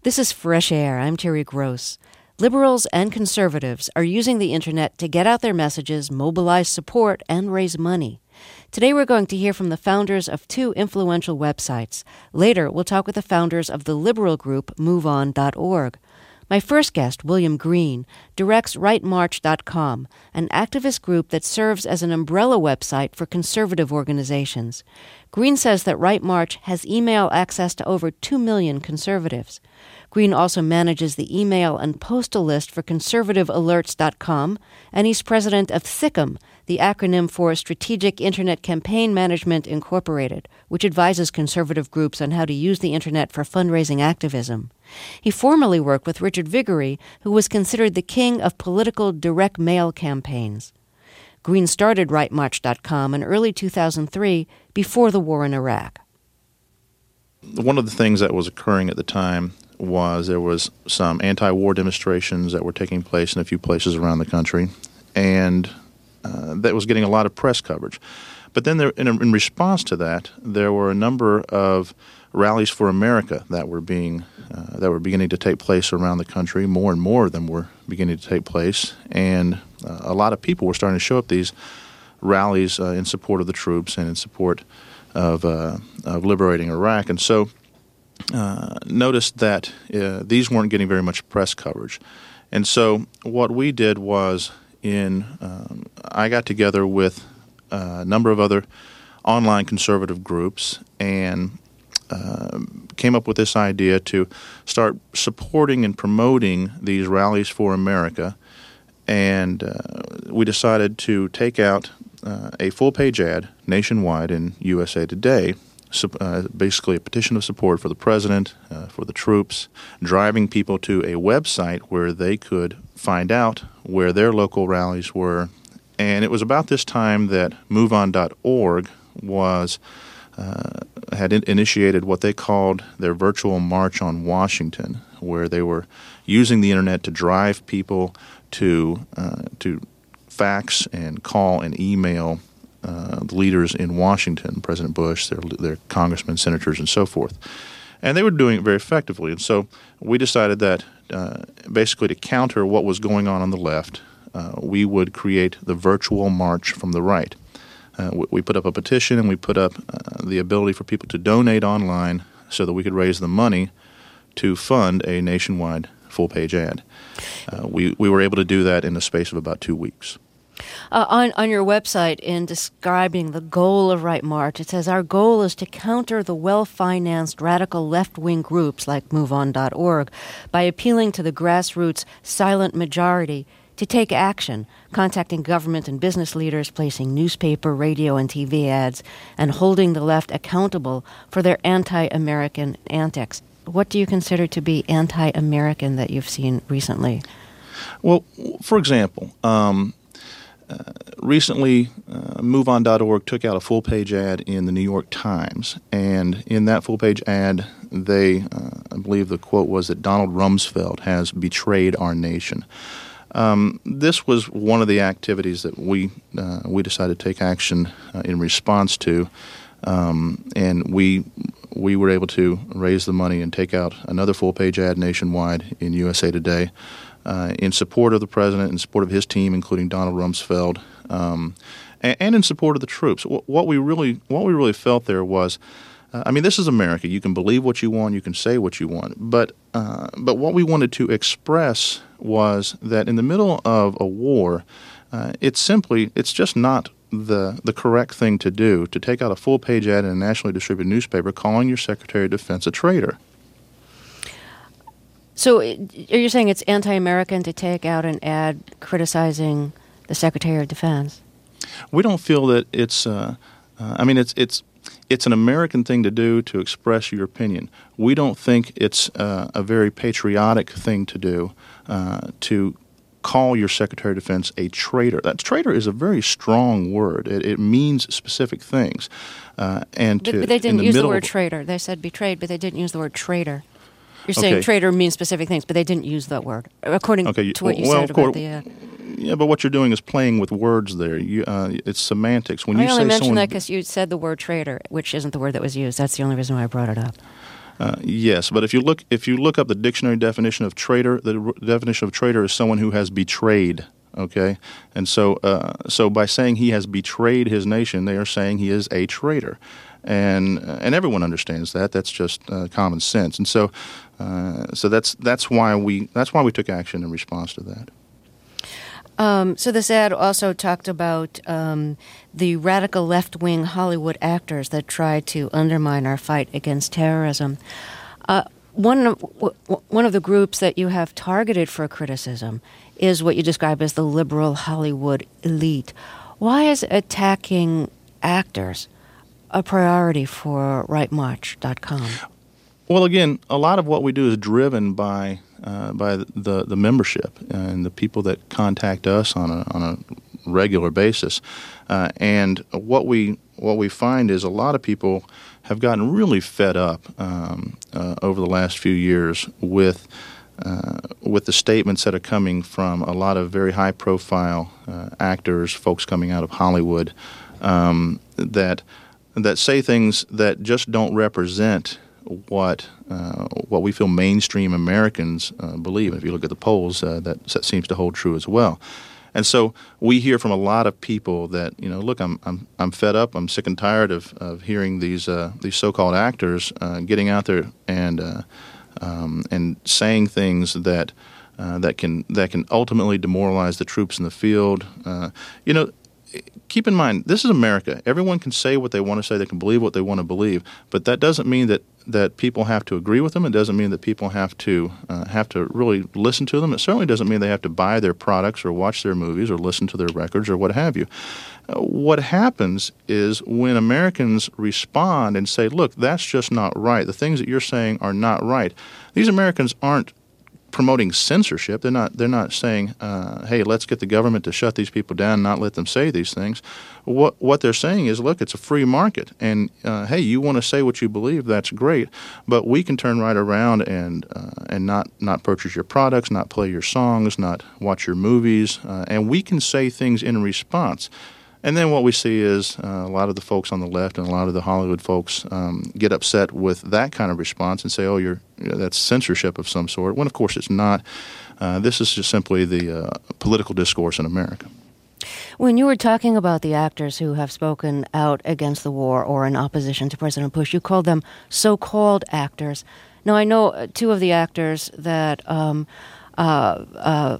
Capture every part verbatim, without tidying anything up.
This is Fresh Air. I'm Terry Gross. Liberals and conservatives are using the internet to get out their messages, mobilize support, and raise money. Today we're going to hear from the founders of two influential websites. Later, we'll talk with the founders of the liberal group move on dot org. My first guest, William Green, directs right march dot com, an activist group that serves as an umbrella website for conservative organizations. Green says that Right March has email access to over two million conservatives. Green also manages the email and postal list for conservative alerts dot com, and he's president of S I C M, the acronym for Strategic Internet Campaign Management Incorporated, which advises conservative groups on how to use the internet for fundraising activism. He formerly worked with Richard Viguerie, who was considered the king of political direct mail campaigns. Green started right march dot com in early two thousand three, before the war in Iraq. One of the things that was occurring at the time was there was some anti-war demonstrations that were taking place in a few places around the country, and uh, that was getting a lot of press coverage. But then there, in, in response to that, there were a number of rallies for America that were being uh, that were beginning to take place around the country. More and more of them were beginning to take place, and uh, a lot of people were starting to show up these rallies uh, in support of the troops and in support of uh, of liberating Iraq. And so uh, noticed that uh, these weren't getting very much press coverage. And so what we did was in um, I got together with a number of other online conservative groups and uh, came up with this idea to start supporting and promoting these rallies for America. And uh, we decided to take out uh, a full-page ad nationwide in U S A Today, uh, basically a petition of support for the president, uh, for the troops, driving people to a website where they could find out where their local rallies were. And it was about this time that move on dot org was uh, had in- initiated what they called their virtual March on Washington, where they were using the internet to drive people to uh, to fax and call and email uh, leaders in Washington, President Bush, their their congressmen, senators, and so forth. And they were doing it very effectively. And so we decided that uh, basically to counter what was going on on the left, uh, we would create the virtual march from the right. Uh, we, we put up a petition, and we put up uh, the ability for people to donate online so that we could raise the money to fund a nationwide full-page ad. Uh, we, we were able to do that in the space of about two weeks. Uh, on, on your website, in describing the goal of Right March, it says, our goal is to counter the well-financed radical left-wing groups like move on dot org by appealing to the grassroots silent majority to take action, contacting government and business leaders, placing newspaper, radio, and T V ads, and holding the left accountable for their anti-American antics. What do you consider to be anti-American that you've seen recently? Well, for example, um, uh, recently uh, move on dot org took out a full-page ad in the New York Times, and in that full-page ad, they, uh, I believe the quote was that Donald Rumsfeld has betrayed our nation. Um, this was one of the activities that we uh, we decided to take action uh, in response to, um, and we we were able to raise the money and take out another full-page ad nationwide in U S A Today uh, in support of the president, in support of his team, including Donald Rumsfeld, um, and, and in support of the troops. What we really what we really felt there was, uh, I mean, this is America. You can believe what you want, you can say what you want, but uh, but what we wanted to express was that in the middle of a war, uh, it's simply, it's just not the the correct thing to do to take out a full-page ad in a nationally distributed newspaper calling your Secretary of Defense a traitor. So are you saying it's anti-American to take out an ad criticizing the Secretary of Defense? We don't feel that it's, uh, uh, I mean, it's it's it's an American thing to do to express your opinion. We don't think it's uh, a very patriotic thing to do uh, to call your Secretary of Defense a traitor. That traitor is a very strong word. It, it means specific things. Uh, and to, but, but they didn't the use the middle word of, traitor. They said betrayed, but they didn't use the word traitor. You're saying okay. traitor means specific things, but they didn't use that word, according okay. to what you well, said about about the ad. Yeah, but what you're doing is playing with words there. You, uh, it's semantics. When I you only say mentioned someone, that because you said the word traitor, which isn't the word that was used. That's the only reason why I brought it up. Uh, yes, but if you look if you look up the dictionary definition of traitor, the r- definition of traitor is someone who has betrayed. Okay, and so uh, so by saying he has betrayed his nation, they are saying he is a traitor, and uh, and everyone understands that. That's just uh, common sense, and so uh, so that's that's why we that's why we took action in response to that. Um, so this ad also talked about um, the radical left-wing Hollywood actors that try to undermine our fight against terrorism. Uh, one of, w- one of the groups that you have targeted for criticism is what you describe as the liberal Hollywood elite. Why is attacking actors a priority for right march dot com? Well, again, a lot of what we do is driven by uh, by the the membership and the people that contact us on a on a regular basis, uh, and what we what we find is a lot of people have gotten really fed up um, uh, over the last few years with uh, with the statements that are coming from a lot of very high profile uh, actors, folks coming out of Hollywood, um, that that say things that just don't represent what uh, what we feel mainstream Americans uh, believe. If you look at the polls, uh, that, that seems to hold true as well. And so we hear from a lot of people that, you know, look, I'm I'm I'm fed up. I'm sick and tired of, of hearing these uh, these so-called actors uh, getting out there and uh, um, and saying things that uh, that can that can ultimately demoralize the troops in the field. Uh, you know. Keep in mind, this is America. Everyone can say what they want to say. They can believe what they want to believe. But that doesn't mean that, that people have to agree with them. It doesn't mean that people have to uh, have to really listen to them. It certainly doesn't mean they have to buy their products or watch their movies or listen to their records or what have you. Uh, what happens is when Americans respond and say, look, that's just not right. The things that you're saying are not right. These Americans aren't promoting censorship. They're not. They're not saying, uh, "Hey, let's get the government to shut these people down, and not let them say these things." What what they're saying is, "Look, it's a free market, and uh, hey, you want to say what you believe? That's great, but we can turn right around and uh, and not not purchase your products, not play your songs, not watch your movies, uh, and we can say things in response." And then what we see is uh, a lot of the folks on the left and a lot of the Hollywood folks um, get upset with that kind of response and say, oh, you're, you know, that's censorship of some sort, when of course it's not. Uh, this is just simply the uh, political discourse in America. When you were talking about the actors who have spoken out against the war or in opposition to President Bush, you called them so-called actors. Now, I know two of the actors that um, uh, uh,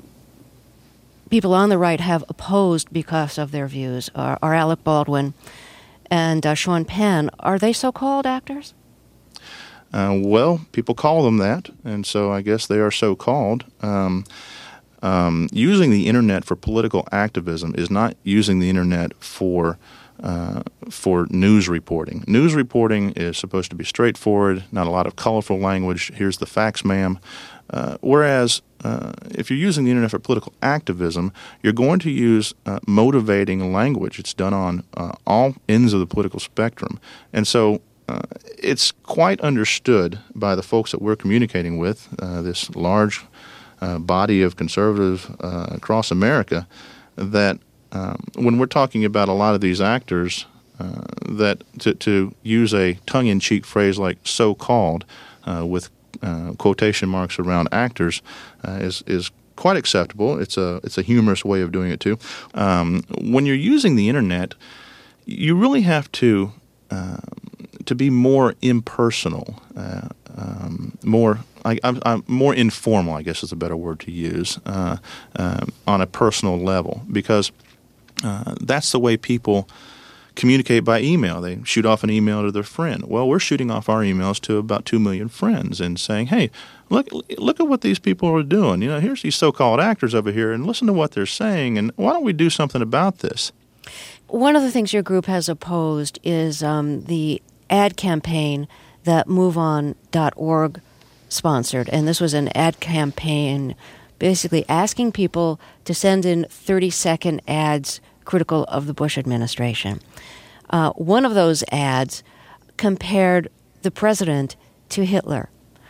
people on the right have opposed because of their views are, are Alec Baldwin and uh, Sean Penn. Are they so-called actors? Uh, well, people call them that, and so I guess they are so-called. Um, um, using the Internet for political activism is not using the Internet for uh, for news reporting. News reporting is supposed to be straightforward, not a lot of colorful language. Here's the facts, ma'am. Uh, whereas uh, if you're using the Internet for political activism, you're going to use uh, motivating language. It's done on uh, all ends of the political spectrum. And so uh, it's quite understood by the folks that we're communicating with, uh, this large uh, body of conservatives uh, across America, that um, when we're talking about a lot of these actors, uh, that to, to use a tongue-in-cheek phrase like so-called uh, with Uh, quotation marks around actors uh, is is quite acceptable. It's a it's a humorous way of doing it too. Um, when you're using the Internet, you really have to uh, to be more impersonal, uh, um, more I, I'm, I'm more informal, I guess is a better word to use, uh, uh, on a personal level, because uh, that's the way people communicate by email. They shoot off an email to their friend. Well, we're shooting off our emails to about two million friends and saying, hey, look look at what these people are doing. You know, here's these so-called actors over here, and listen to what they're saying, and why don't we do something about this? One of the things your group has opposed is um, the ad campaign that move on dot org sponsored, and this was an ad campaign basically asking people to send in thirty-second ads critical of the Bush administration. Uh, one of those ads compared the president to Hitler.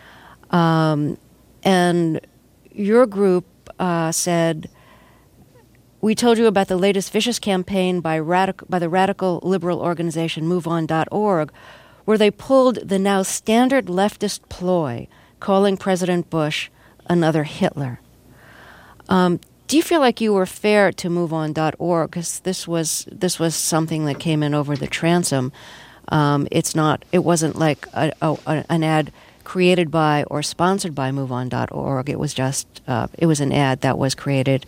Um, and your group uh, said, we told you about the latest vicious campaign by, radic- by the radical liberal organization move on dot org, where they pulled the now standard leftist ploy, calling President Bush another Hitler. Um, do you feel like you were fair to move on dot org? Because this was this was something that came in over the transom. Um, it's not. It wasn't like a, a, an ad created by or sponsored by move on dot org. It was just uh, it was an ad that was created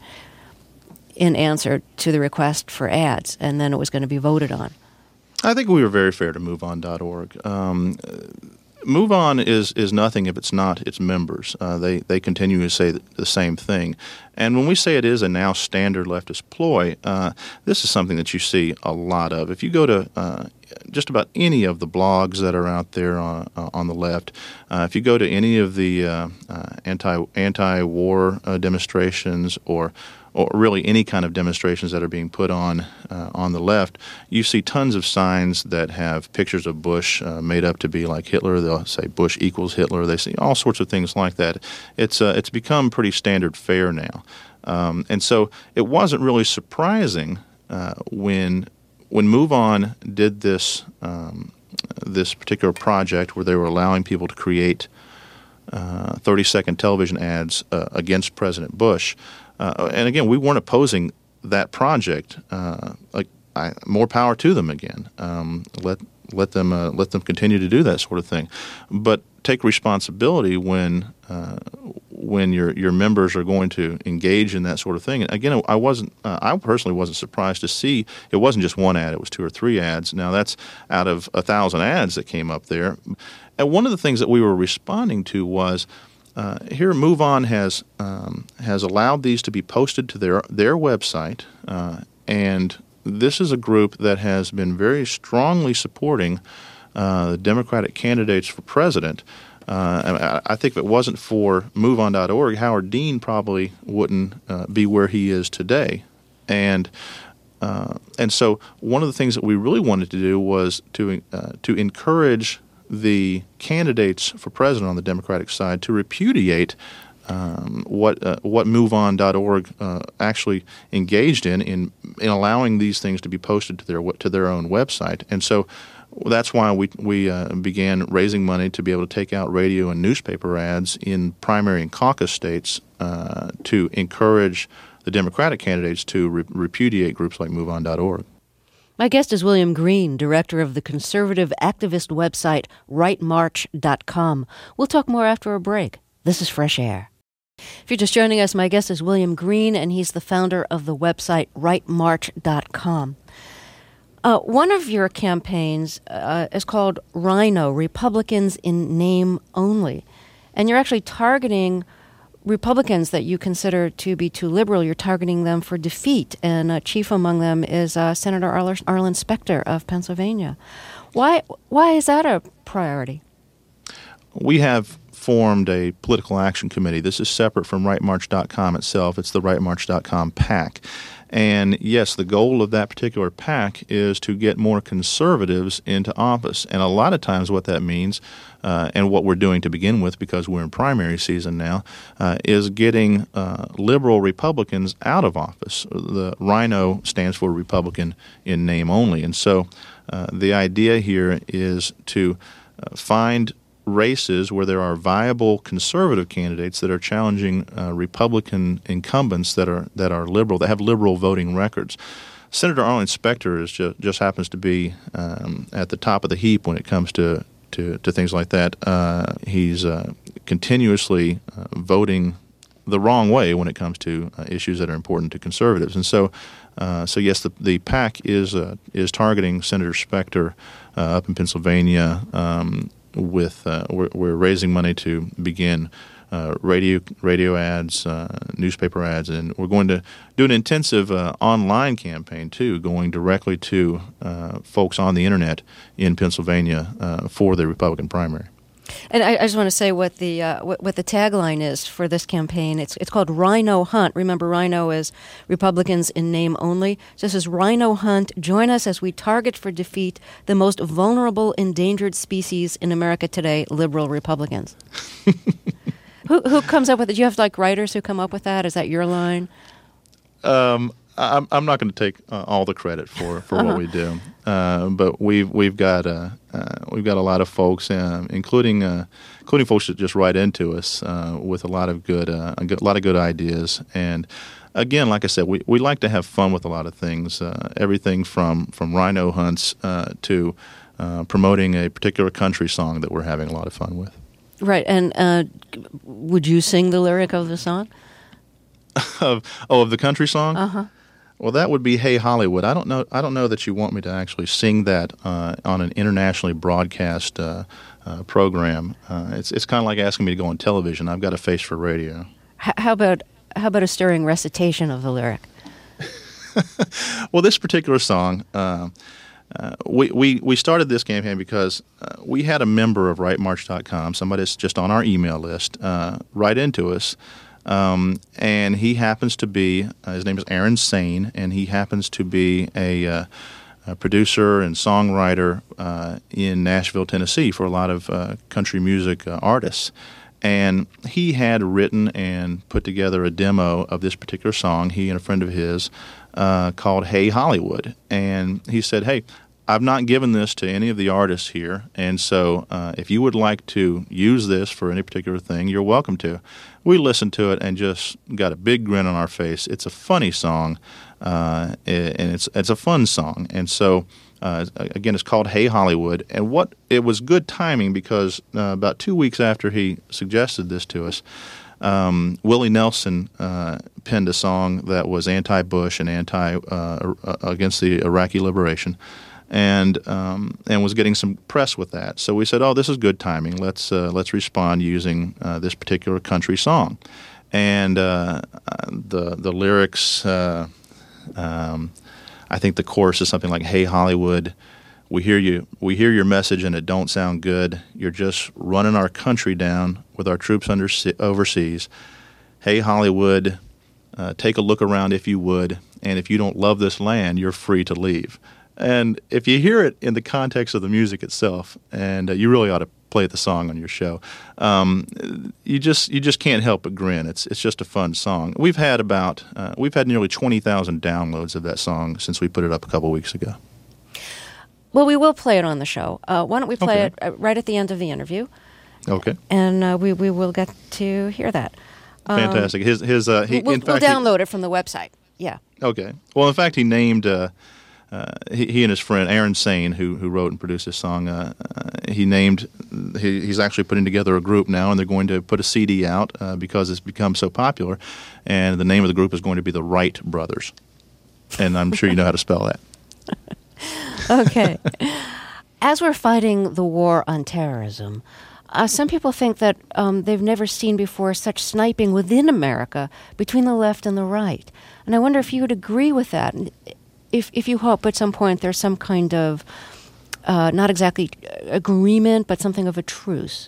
in answer to the request for ads, and then it was going to be voted on. I think we were very fair to move on dot org. Um, MoveOn is is nothing if it's not its members. Uh, they they continue to say the same thing, and when we say it is a now standard leftist ploy, uh, this is something that you see a lot of. If you go to uh, just about any of the blogs that are out there on, uh, on the left, uh, if you go to any of the uh, uh, anti anti-war uh, demonstrations or or really any kind of demonstrations that are being put on uh, on the left, you see tons of signs that have pictures of Bush uh, made up to be like Hitler. They'll say Bush equals Hitler. They see all sorts of things like that. It's uh, it's become pretty standard fare now. Um, and so it wasn't really surprising uh, when when MoveOn did this um, this particular project where they were allowing people to create uh, thirty-second television ads uh, against President Bush. Uh, and again, we weren't opposing that project. Uh, like, I, more power to them. Again, um, let let them uh, let them continue to do that sort of thing, but take responsibility when uh, when your your members are going to engage in that sort of thing. And again, I wasn't. Uh, I personally wasn't surprised to see it wasn't just one ad; it was two or three ads. Now that's out of a thousand ads that came up there. And one of the things that we were responding to was. Uh, here, MoveOn has um, has allowed these to be posted to their their website, uh, and this is a group that has been very strongly supporting uh, the Democratic candidates for president. Uh, I, I think if it wasn't for move on dot org, Howard Dean probably wouldn't uh, be where he is today, and. Uh, and so, one of the things that we really wanted to do was to uh, to encourage the candidates for president on the Democratic side to repudiate um, what uh, what move on dot org uh, actually engaged in, in in allowing these things to be posted to their to their own website. And so that's why we we uh, began raising money to be able to take out radio and newspaper ads in primary and caucus states uh, to encourage the Democratic candidates to re- repudiate groups like move on dot org. My guest is William Green, director of the conservative activist website right march dot com. We'll talk more after a break. This is Fresh Air. If you're just joining us, my guest is William Green, and he's the founder of the website right march dot com. Uh, one of your campaigns uh, is called Rhino, Republicans in Name Only. And you're actually targeting Republicans that you consider to be too liberal. You're targeting them for defeat, and uh, chief among them is uh, Senator Arl- Arlen Specter of Pennsylvania. Why why is that a priority? We have formed a political action committee. This is separate from right march dot com itself. It's the right march dot com PAC. And yes, the goal of that particular PAC is to get more conservatives into office. And a lot of times what that means, uh, and what we're doing to begin with because we're in primary season now, uh, is getting uh, liberal Republicans out of office. The Rhino stands for Republican in name only. And so uh, the idea here is to uh, find races where there are viable conservative candidates that are challenging uh, Republican incumbents that are that are liberal, that have liberal voting records. Senator Arlen Specter is just, just happens to be um, at the top of the heap when it comes to, to, to things like that. Uh, he's uh, continuously uh, voting the wrong way when it comes to uh, issues that are important to conservatives. And so, uh, so yes, the, the PAC is uh, is targeting Senator Specter uh, up in Pennsylvania. Um, With uh, we're, we're raising money to begin uh, radio radio ads, uh, newspaper ads, and we're going to do an intensive uh, online campaign too, going directly to uh, folks on the internet in Pennsylvania uh, for the Republican primary. And I, I just want to say what the uh, what, what the tagline is for this campaign. It's it's called Rhino Hunt. Remember, Rhino is Republicans in name only. So this is Rhino Hunt. Join us as we target for defeat the most vulnerable, endangered species in America today: liberal Republicans. who who comes up with it? Do you have like writers who come up with that? Is that your line? Um. I'm I'm not going to take uh, all the credit for, for uh-huh. what we do, uh, but we've we've got uh, uh, we've got a lot of folks, uh, including uh, including folks that just write into us uh, with a lot of good, uh, a, good a lot of good ideas. And again, like I said, we, we like to have fun with a lot of things. Uh, everything from from rhino hunts uh, to uh, promoting a particular country song that we're having a lot of fun with. Right. And uh, would you sing the lyric of the song? of oh, of the country song? Uh-huh. Well, that would be "Hey Hollywood." I don't know. I don't know that you want me to actually sing that uh, on an internationally broadcast uh, uh, program. Uh, it's it's kind of like asking me to go on television. I've got a face for radio. H- how about how about a stirring recitation of the lyric? Well, this particular song, uh, uh, we, we we started this campaign because uh, we had a member of Right March dot com, somebody that's just on our email list, uh, write into us. Um, and he happens to be, uh, his name is Aaron Sane, and he happens to be a, uh, a producer and songwriter uh, in Nashville, Tennessee for a lot of uh, country music uh, artists. And he had written and put together a demo of this particular song, he and a friend of his, uh, called Hey Hollywood. And he said, hey, I've not given this to any of the artists here, and so uh, if you would like to use this for any particular thing, you're welcome to. We listened to it and just got a big grin on our face. It's a funny song, uh, and it's it's a fun song. And so, uh, again, it's called Hey Hollywood. And what it was good timing because uh, about two weeks after he suggested this to us, um, Willie Nelson uh, penned a song that was anti-Bush and anti uh, against the Iraqi liberation. And um, and was getting some press with that. So we said, oh, this is good timing. Let's uh, let's respond using uh, this particular country song. And uh, the the lyrics, uh, um, I think the chorus is something like, "Hey Hollywood, we hear you. We hear your message, and it don't sound good. You're just running our country down with our troops under overseas. Hey Hollywood, uh, take a look around if you would. And if you don't love this land, you're free to leave." And if you hear it in the context of the music itself, and uh, you really ought to play the song on your show, um, you just you just can't help but grin. It's it's just a fun song. We've had about uh, we've had nearly twenty thousand downloads of that song since we put it up a couple weeks ago. Well, we will play it on the show. Uh, why don't we play Okay. it right at the end of the interview? Okay, and uh, we we will get to hear that. Um, fantastic. His his uh, he we'll, in fact we'll download he, it from the website. Yeah. Okay. Well, in fact, he named. Uh, Uh, he, he and his friend Aaron Sane, who who wrote and produced this song, uh, uh, he named. He, he's actually putting together a group now, and they're going to put a C D out uh, because it's become so popular. And the name of the group is going to be the Wright Brothers, and I'm sure you know how to spell that. Okay. As we're fighting the war on terrorism, uh, some people think that um, they've never seen before such sniping within America between the left and the right, and I wonder if you would agree with that. If if you hope at some point there's some kind of, uh, not exactly agreement, but something of a truce.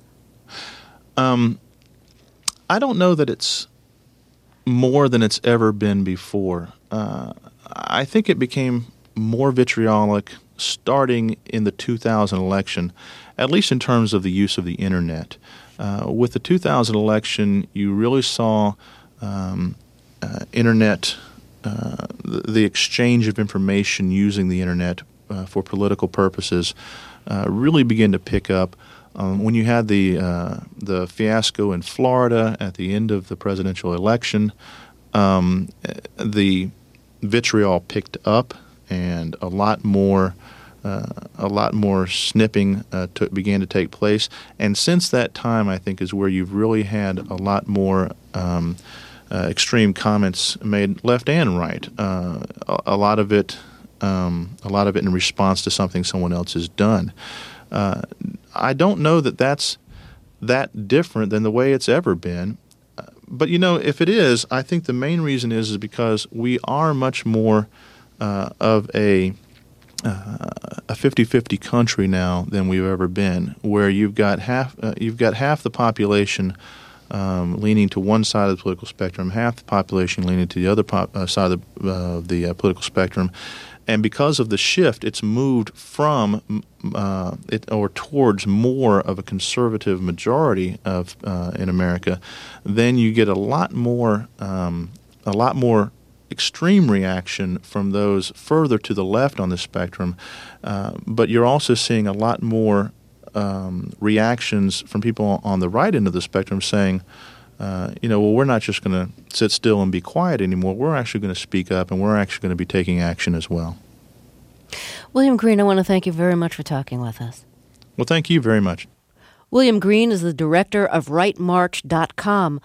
Um, I don't know that it's more than it's ever been before. Uh, I think it became more vitriolic starting in the two thousand election, at least in terms of the use of the Internet. Uh, with the two thousand election, you really saw um, uh, Internet... Uh, the, the exchange of information using the Internet uh, for political purposes uh, really begin to pick up. Um, when you had the uh, the fiasco in Florida at the end of the presidential election, um, the vitriol picked up, and a lot more uh, a lot more snipping uh, to, began to take place. And since that time, I think is where you've really had a lot more. Um, Uh, extreme comments made left and right. Uh, a, a lot of it, um, a lot of it in response to something someone else has done. Uh, I don't know that that's that different than the way it's ever been. Uh, but you know, if it is, I think the main reason is is because we are much more uh, of a uh, a fifty-fifty country now than we've ever been, where you've got half uh, you've got half the population. Um, leaning to one side of the political spectrum, half the population leaning to the other pop, uh, side of the, uh, the uh, political spectrum, and because of the shift, it's moved from uh, it or towards more of a conservative majority of uh, in America. Then you get a lot more, um, a lot more extreme reaction from those further to the left on the spectrum, uh, but you're also seeing a lot more um, reactions from people on the right end of the spectrum saying, uh, you know, well, we're not just going to sit still and be quiet anymore. We're actually going to speak up, and we're actually going to be taking action as well. William Green, I want to thank you very much for talking with us. Well, thank you very much. William Green is the director of right march dot com,